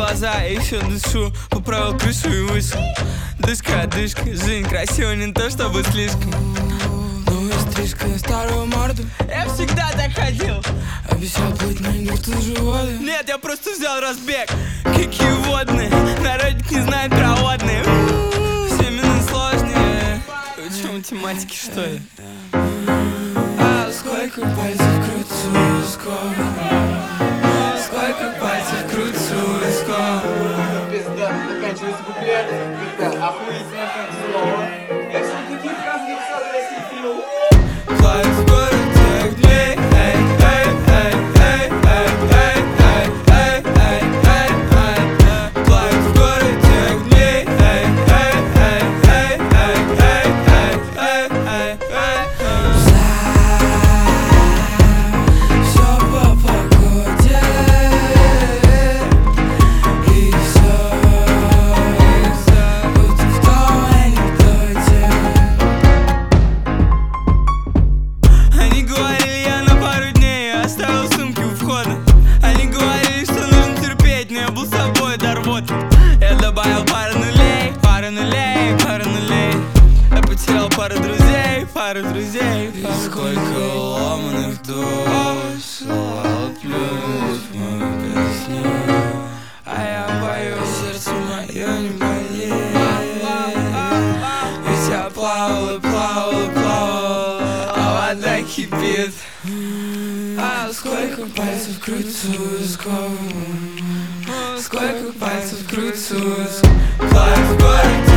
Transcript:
глаза, я еще дышу. Поправил крышу и вышел. Дышка, дышка, жизнь красива, не то чтобы слишком. Новая стрижка на старую морду. Я всегда так ходил. Обещал плыть, но не в ту же воду. Нет, я просто взял разбег. Какие водные, народик не знает про водные. Все минут сложнее. Вы что, математики, что ли? А сколько пальцев крутится скоро. Сколько пальцев крутится скоро. Пизда, заканчивается куплет. Пизда, охуительно как слово. Я все такие фразы написал в России фильм. Плавит в городе огней. Эй, эй, эй, эй, эй, эй, эй, эй, эй, эй, эй. Плавит в городе огней. Эй, эй, эй, эй, эй, эй, эй, эй, эй. Всё по погоде. И всё будто в том анекдоте. Они говорили, я на пару дней оставил сумки у входа. Они говорили, что нужно терпеть, но я был с собой до рвоты. Я добавил пару нулей, пару нулей, пару нулей. Я потерял пару друзей, пару друзей. Сколько ломаных душ слал плюс в мою песню. А я пою, сердце мое не болит. Ведь я плавал и плавал и плавал, а вода кипит. А сколько пальцев крутится скоро. Сколько пальцев крутится. Плавит в городе